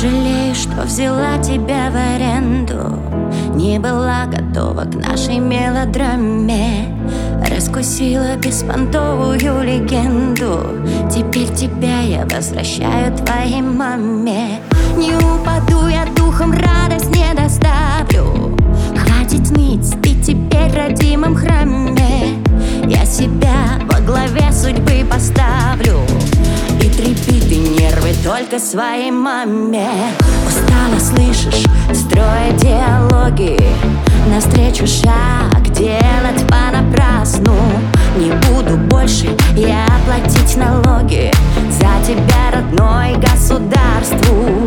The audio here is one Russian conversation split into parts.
Жалею, что взяла тебя в аренду, не была готова к нашей мелодраме. Раскусила беспонтовую легенду. Теперь тебя я возвращаю твоей маме. Не упаду я духом, радость не доставлю. Хватит ныть, ты теперь в родимом храме. Я себя во главе судьбы поставлю. И трепи ты нервы только своей маме. Устала, слышишь, строя диалоги, навстречу шаг делать понапрасну. Не буду больше я платить налоги за тебя, родной, государству.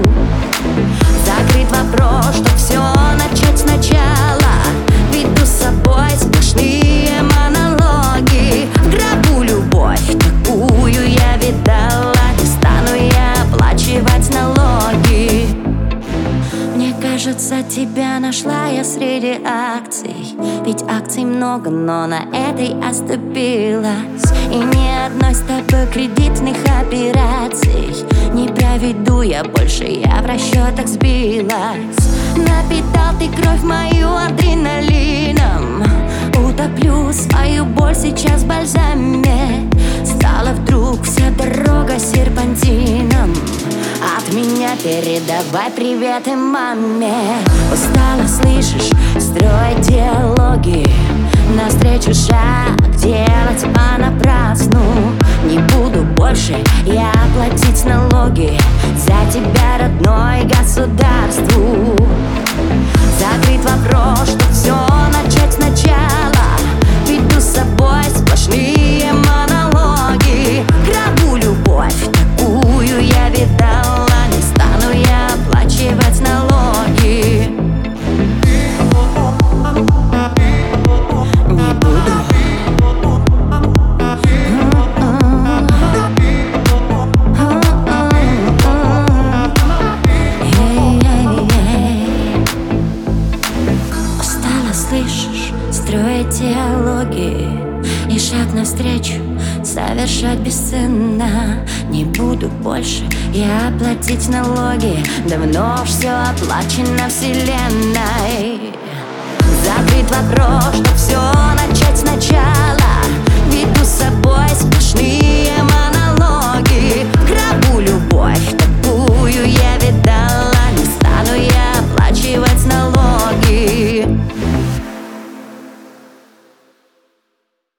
Закрыт вопрос, что все начать сначала. Веду с собой сплошные монологи. В гробу любовь такую я видала, не стану я оплачивать налоги. Мне кажется, тебя нашла я среди акций. Ведь акций много, но на этой оступилась. И ни одной с тобой кредитных операций не проведу я больше, я в расчетах сбилась. Напитал ты кровь мою адреналином, утоплю свою боль сейчас в бальзаме. Стала вдруг вся дорога серпантином. От меня передавай приветы маме. Устала, слышишь, строить диалоги, навстречу шаг делать понапрасну. Не буду больше я платить налоги за тебя, родной, государству. Закрыт вопрос, что все начать сначала. Веду с собой сплошные монологи. Гробу любовь такую я видала, не стану я оплачивать налоги. Не буду. Устала, слышишь, строить диалоги и шаг навстречу совершать бесценно. Не буду больше я платить налоги, давно уж все оплачено вселенной. Закрыт вопрос, что все начать сначала. Веду с собой